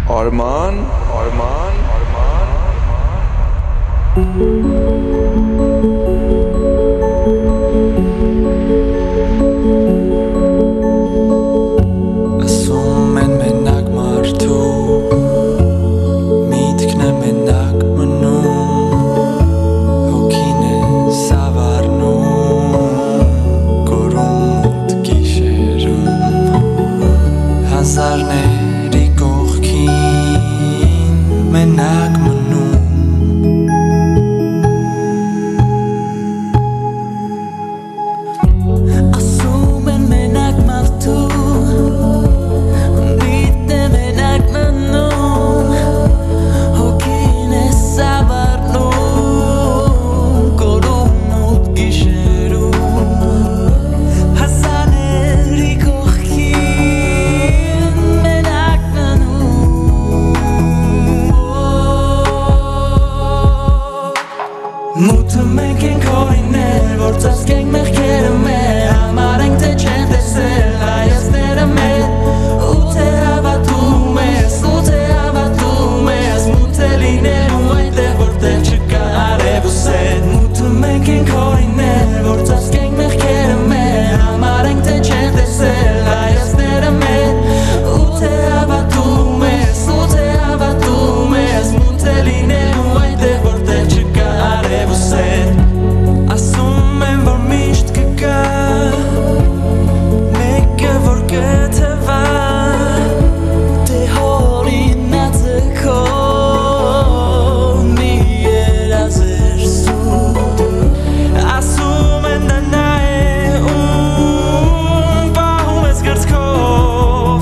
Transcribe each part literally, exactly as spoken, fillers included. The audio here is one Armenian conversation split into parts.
Arman, Arman, Arman, Ասում են մենակ մարդու միտքն է մենակ մնում, հոգին է սավառնում, կորում ութ գիշերում, հազարների կողքին մենակ մնում. Ասում են մենակ մարդու Մութը մենք ենք օրիներ, որ ծածկենք մեղքերը մեր, համար ենք թե չեն տեսել հայացները մեր, ու թե հավատում ես, ու թե հավատում ես, մութ է լինելու այնտեղ որտեղ չկա արև ու սեր. Մութը մենք ենք օրիներ, որ ծածկենք մեղքերը մեր, համար ենք թե չեն տեսել հայացները մեր, ու թե հավատում ես, ու թե հավատում ես, մութ է լինելու այնտեղ որտեղ չկա արև ու սեր. Ասում են որ միշտ կգա մեկը որ կթվա դե հորինածը քո մի երազեր սուտ. Ասում են դա նա է ում պահում ես գրծքով.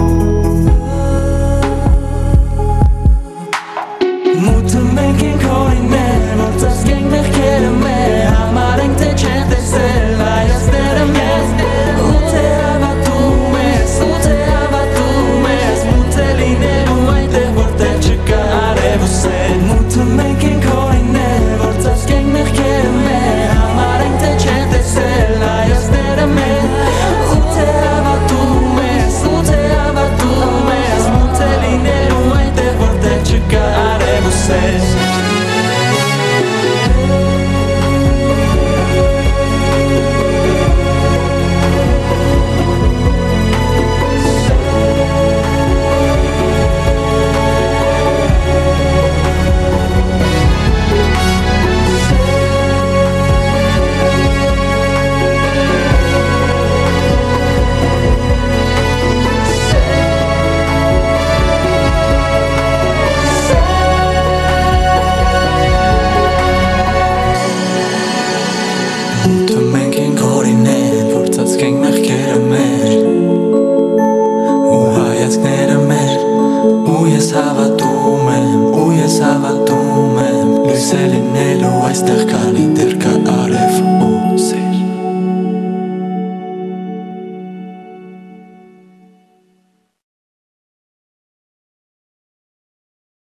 Մութը մենք ենք օրիներ, որ ծածկենք մեղքերը մեր, համար ենք թե չեն տեսել հայացները մեզ, ու թե հավատում ես, ու թե հավատում ես, մութ է լինելու այնտեղ որտեղ չկա արև ու սեր. Մութը մենք ենք օրիներ, որ ծածկենք մեղքերը մեր, համար ենք թե չեն տեսել հայացները մեզ, ու թե հավատում ես, ու թե հավատում ես, մութ է լինելու այնտեղ որտեղ չկա արև ու սեր. Մութը մենք ենք օրիներ, որ ծածկենք մեղքերը մեր, ու հայացքները մեր, ու ես հավատում եմ, ու ես հավատում եմ, լույս է լինելու այստեղ քանի դեռ